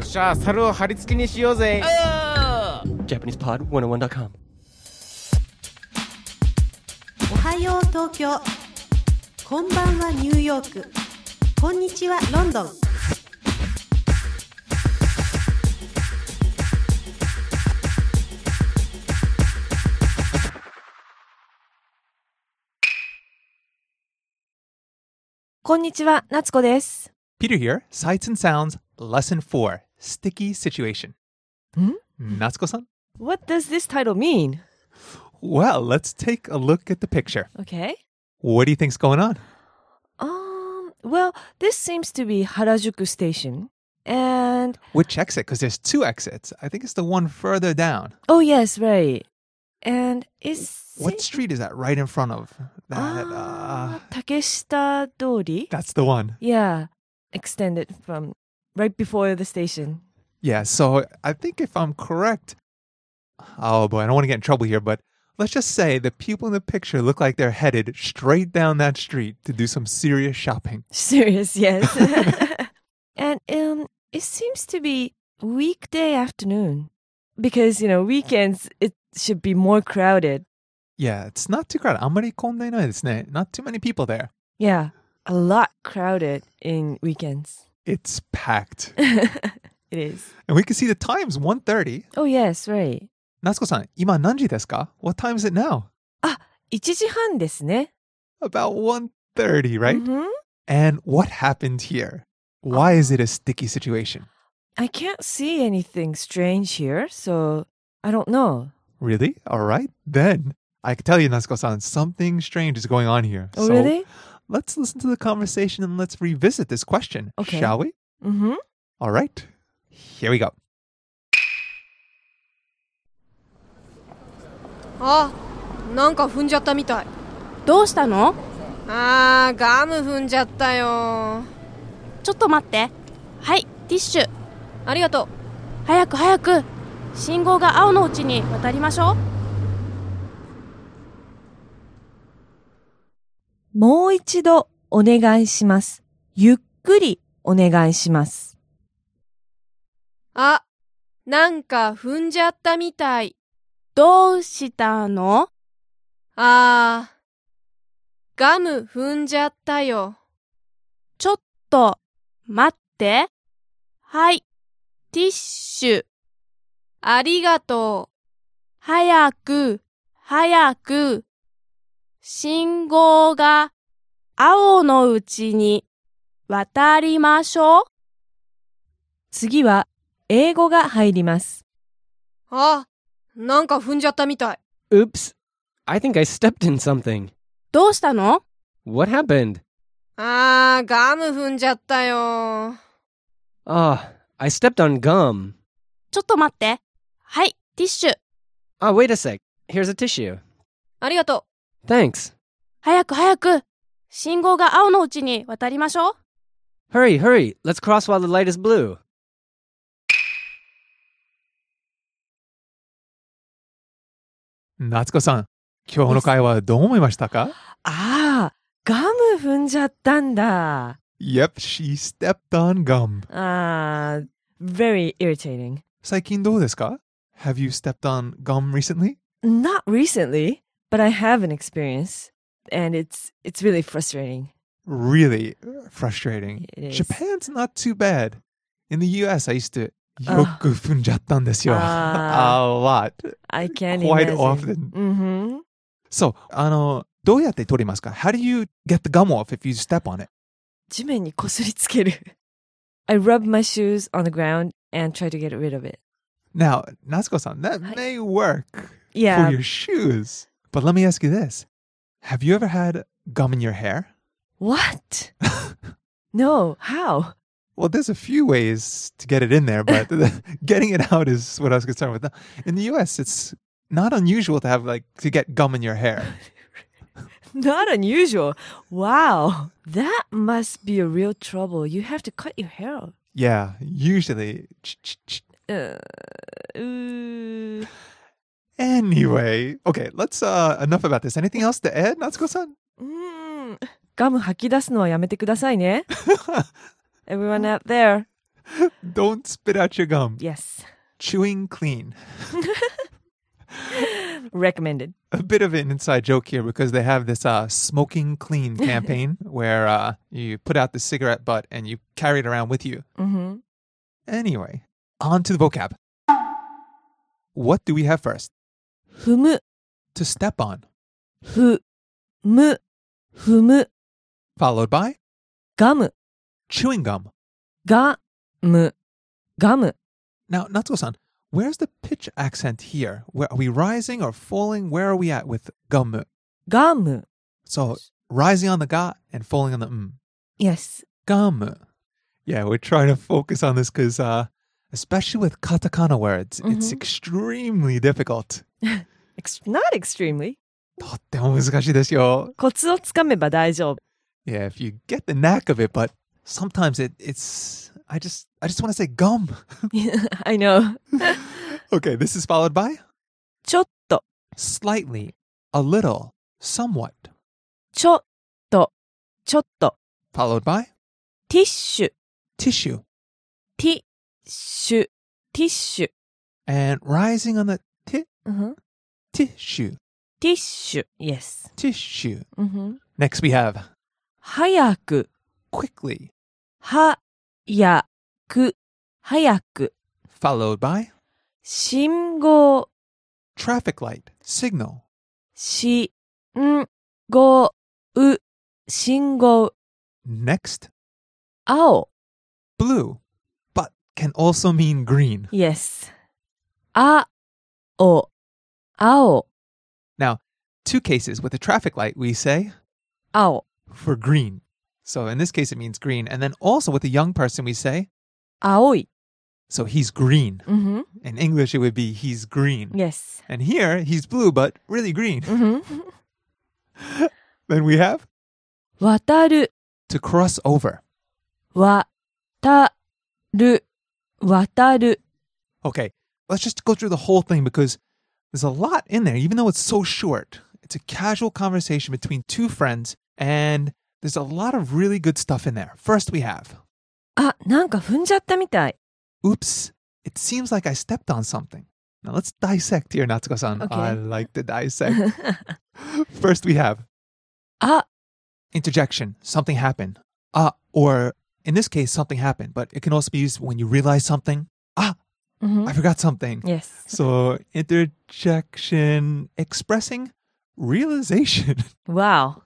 しゃ、猿を貼り付けにしようぜ。 JapanesePod101.com おはよう東京、こんばんはニューヨーク、こんにちはロンドン。 こんにちは、夏子です。 Peter here, Sights and Sounds, Lesson 4, Sticky Situation. Natsuko-san? What does this title mean? Well, let's take a look at the picture. Okay. What do you think's going on? Well, this seems to be Harajuku Station. And... Which exit? Because there's two exits. I think it's the one further down. Oh, yes, right. And What street is that right in front of? Takeshita Dori? That's the one. Yeah, extended from right before the station. Yeah, so I think if I'm correct... Oh boy, I don't want to get in trouble here, but let's just say the people in the picture look like they're headed straight down that street to do some serious shopping. Serious, yes. And it seems to be weekday afternoon. Because, weekends, it should be more crowded. Yeah, it's not too crowded. あんまり混んでないですね. Not too many people there. Yeah, a lot crowded in weekends. It's packed. It is. And we can see the time's 1:30. Oh, yes, right. Natsuko-san, 今何時ですか? What time is it now? 1時半ですね. About 1:30, right? Mm-hmm. And what happened here? Why is it a sticky situation? I can't see anything strange here, so I don't know. Really? All right. Then I can tell you, Natsuko-san, something strange is going on here. Oh, so really? Let's listen to the conversation and let's revisit this question. Okay. Shall we? Mm-hmm. All right. Here we go. なんか踏んじゃったみたい。 どうしたの？ ガム踏んじゃったよ。 ちょっと待って。はい、ティッシュ。 ありがとう。 早く早く。信号が青のうちに渡りましょう。もう一度お願いします。ゆっくりお願いします。 なんか踏んじゃったみたい。 どうしたの？ ガム踏んじゃったよ。 ちょっと待って。はい、ティッシュ。 ありがとう。 早く、早く。信号が青のうちに渡りましょう。 次は英語が入ります。 なんか踏んじゃったみたい。 Oops. I think I stepped in something. どうしたの？ What happened? ガム踏んじゃったよ。 I stepped on gum. ちょっと待って。はい、ティッシュ。 Wait a sec. Here's a tissue. ありがとう。 Thanks. 早く早く。信号が青のうちに渡りましょう。 Hurry, hurry. Let's cross while the light is blue. Natsuko-san, 今日の会話どう思いましたか？ ガム踏んじゃったんだ。 Yep, she stepped on gum. Very irritating. 最近どうですか？ Have you stepped on gum recently? Not recently, but I have an experience, and it's really frustrating. Really frustrating. It is. Japan's not too bad. In the US, I used to よく踏んじゃったんですよ。A lot. I can't Quite imagine. often. Mm-hmm. So, どうやって取りますか？ How do you get the gum off if you step on it? 地面にこすりつける。I rub my shoes on the ground and try to get rid of it. Now, Natsuko-san, that may work Yeah. for your shoes. But let me ask you this. Have you ever had gum in your hair? What? No, how? Well, there's a few ways to get it in there, but getting it out is what I was concerned with. In the US, it's not unusual to get gum in your hair. Not unusual. Wow. That must be a real trouble. You have to cut your hair out. Yeah, usually. Anyway, okay, let's enough about this. Anything else to add, Natsuko-san? ガム吐き出すのはやめてくださいね。Everyone out there, Don't spit out your gum. Yes. Chewing clean. Recommended. A bit of an inside joke here because they have this smoking clean campaign where you put out the cigarette butt and you carry it around with you. Mm-hmm. Anyway, on to the vocab. What do we have first? 踏む、 To step on. 踏む、踏む、 Followed by ガム、 chewing gum. ガム、ガム。 Now, Natsuko-san, where's the pitch accent here? Where, are we rising or falling? Where are we at with gum? ガム。 So, rising on the ga and falling on the Yes. Gum. Yeah, we're trying to focus on this because, especially with katakana words, it's extremely difficult. Not extremely. とっても難しいですよ。 コツをつかめば大丈夫。 Yeah, if you get the knack of it, but sometimes it's I just want to say gum. I know. Okay, this is followed by ちょっと、 slightly, a little, somewhat. ちょっと、ちょっと。 Followed by ティッシュ、 tissue. ティッシュ、ティッシュ。 And rising on the tissue. ティッシュ。Yes. Tissue. Next we have 早く、 quickly, はやく、早く。 followed by 信号、 traffic light, signal. しんごう、信号。 Next, 青。 blue, but can also mean green. Yes. あお、青、 Now, two cases. With the traffic light, we say 青、 for green. So in this case, it means green. And then also with a young person, we say, 青い。 so he's green. Mm-hmm. In English, it would be he's green. Yes. And here, he's blue, but really green. Mm-hmm. Then we have 渡る、 to cross over. 渡る、渡る。 Okay, let's just go through the whole thing because there's a lot in there, even though it's so short. It's a casual conversation between two friends, and there's a lot of really good stuff in there. First, we have あ、なんか踏んじゃったみたい。 oops, it seems like I stepped on something. Now let's dissect here, Natsuko-san. Okay. I like to dissect. First, we have あ、 interjection, something happened. Or in this case, something happened, but it can also be used when you realize something. I forgot something. Yes. So interjection, expressing realization. Wow.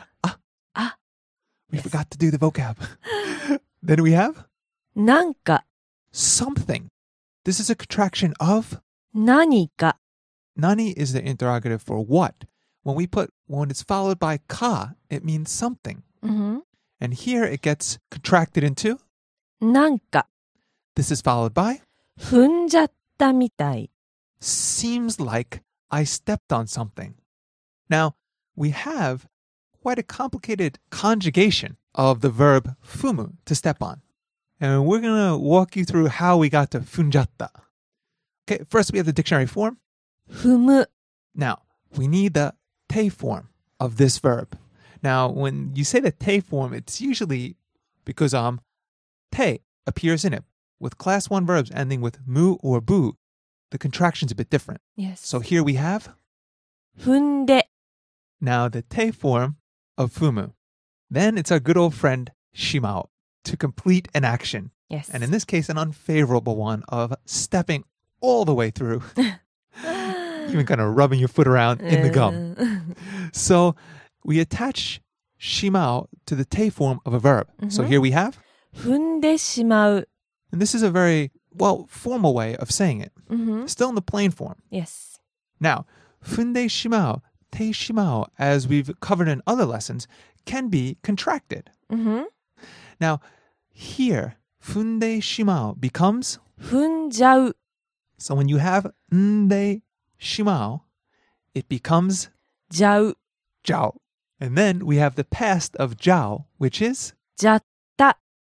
We Yes. forgot to do the vocab. Then we have なんか、 something. This is a contraction of 何か。 nani is the interrogative for what. When it's followed by ka, it means something. And here it gets contracted into なんか、 this is followed by 踏んじゃったみたい。 seems like I stepped on something. Now, we have quite a complicated conjugation of the verb fumu, to step on. And we're going to walk you through how we got to funjatta. Okay, first we have the dictionary form. 踏む、 Now, we need the te form of this verb. Now, when you say the te form, it's usually because te appears in it. With class 1 verbs ending with mu or bu, the contraction's a bit different. Yes. So here we have 踏んで、 now the te form of fumu. Then it's our good old friend shimao to complete an action. Yes. And in this case, an unfavorable one of stepping all the way through. Even kind of rubbing your foot around in the gum. So we attach shimao to the te form of a verb. So here we have, 踏んでしまう。 and this is a very, formal way of saying it. Still in the plain form. Yes. Now, funde shimao, te shimao, as we've covered in other lessons, can be contracted. Now, here, funde shimao becomes, 踏んじゃう、 so when you have nde shimao, it becomes じゃう、 jiao. And then we have the past of jiao, which is, じゃった。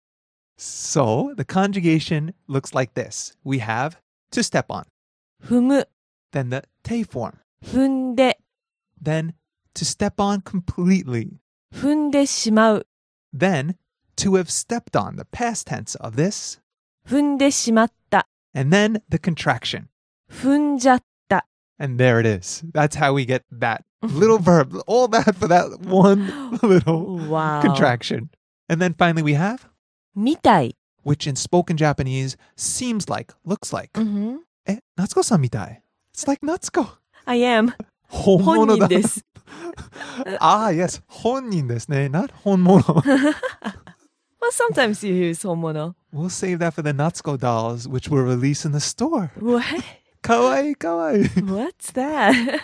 so the conjugation looks like this. We have to step on, 踏む、 then the te form, 踏んで、 then to step on completely, 踏んでしまう。 then to have stepped on, the past tense of this, 踏んでしまった。 And then the contraction. 踏んじゃった。 And there it is. That's how we get that little verb. All that for that one little Wow. contraction. And then finally we have, みたい。 which in spoken Japanese seems like, looks like. Mm-hmm. Natsuko-san mitai. It's like Natsuko. I am. 本本物だ。 人です。 Ah, yes. 本人ですね. Not 本物. Well, sometimes you use 本物。 We'll save that for the Natsuko dolls, which will release in the store. What? Kawaii, kawaii. What's that?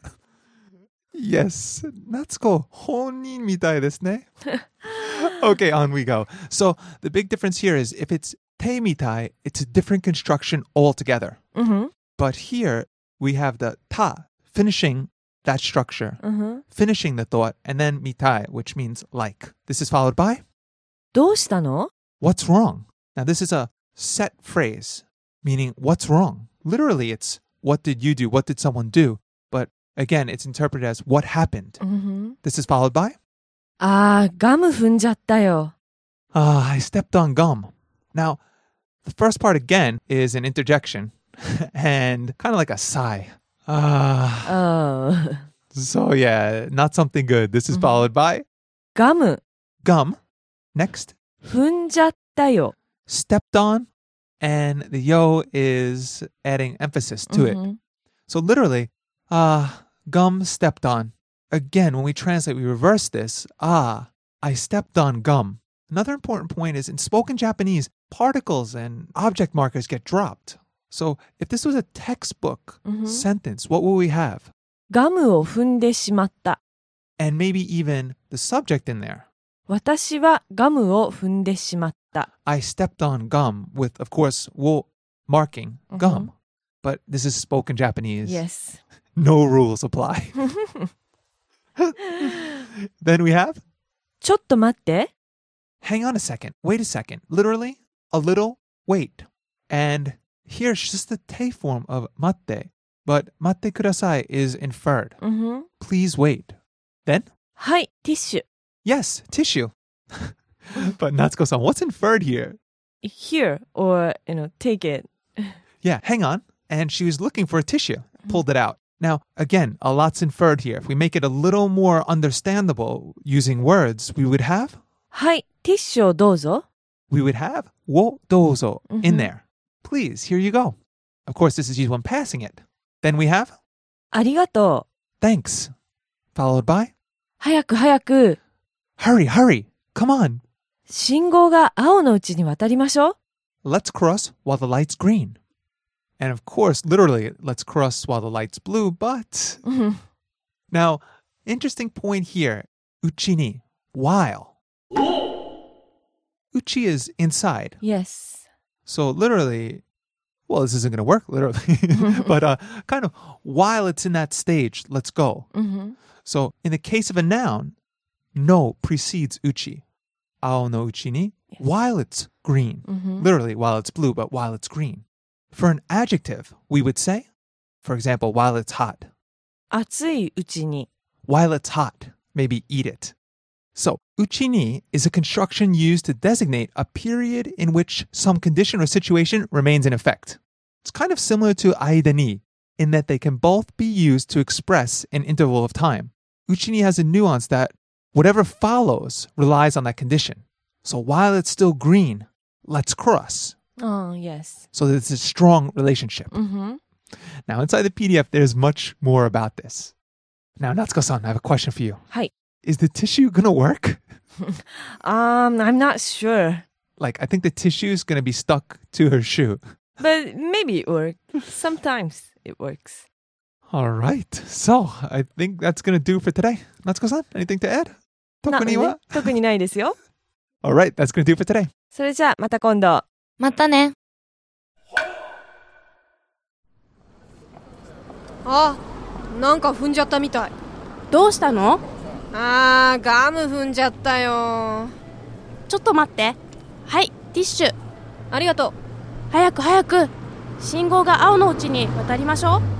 Yes. Natsuko, 本人みたいですね. Okay, on we go. So the big difference here is if it's te mitai, it's a different construction altogether. Mm-hmm. But here we have the ta, finishing that structure, Mm-hmm. finishing the thought, and then mitai, which means like. This is followed by どうしたの? what's wrong. Now this is a set phrase, meaning what's wrong. Literally it's what did you do? What did someone do? But again, it's interpreted as what happened. Mm-hmm. This is followed by あー、ガム踏んじゃったよ。 I stepped on gum. Now, the first part again is an interjection and kind of like a sigh. Oh. So yeah, not something good. This is followed by ガム gum. Next, 踏んじゃったよ。 stepped on, and the yo is adding emphasis to it. Mhm. So literally, gum stepped on. Again, when we translate, we reverse this. I stepped on gum. Another important point is in spoken Japanese, particles and object markers get dropped. So if this was a textbook sentence, what will we have? ガムを踏んでしまった。 And maybe even the subject in there. 私はガムを踏んでしまった。 I stepped on gum with, of course, wo marking gum. But this is spoken Japanese. Yes. No rules apply. Then we have, ちょっと待って。 hang on a second, wait a second. Literally, a little, wait. And here's just the te form of matte. But matte kudasai is inferred. Mm-hmm. Please wait. Then, はい、ティッシュ。 yes, tissue. But Natsuko-san, what's inferred here? Here, or, take it. Yeah, hang on. And she was looking for a tissue, pulled it out. Now, again, a lot's inferred here. If we make it a little more understandable using words, we would have はい、ティッシュをどうぞ。 we would have wo dozo in there. Please, here you go. Of course, this is used when passing it. Then we have ありがとう。 thanks, followed by 早く早く。 hurry, hurry, come on. 信号が青のうちに渡りましょう。 Let's cross while the light's green. And of course, literally, let's cross while the light's blue, but... Now, interesting point here. Uchi ni, while. Uchi is inside. Yes. So literally, well, this isn't going to work, literally. But kind of while it's in that stage, let's go. So in the case of a noun, no precedes uchi. Ao no uchi ni, while it's green. Literally, while it's blue, but while it's green. For an adjective, we would say, for example, while it's hot. 暑いうちに。 While it's hot, maybe eat it. So, uchi ni is a construction used to designate a period in which some condition or situation remains in effect. It's kind of similar to aida ni, in that they can both be used to express an interval of time. Uchi ni has a nuance that whatever follows relies on that condition. So while it's still green, let's cross. Oh, yes. So there's a strong relationship. Now, inside the PDF, there's much more about this. Now, Natsuko-san, I have a question for you. はい。 Is the tissue going to work? I'm not sure. Like, I think the tissue is going to be stuck to her shoe. But maybe it works. Sometimes it works. All right. So, I think that's going to do for today. Natsuko-san, anything to add? Not Tokuni wa? really. 特にないですよ。 All right, that's going to do for today. それじゃあ、また今度。 またね。あ、なんか踏んじゃったみたい。 どうしたの？ ガム踏んじゃったよ。 ちょっと待って。はい、ティッシュ。 ありがとう。 早く早く。信号が青のうちに渡りましょう。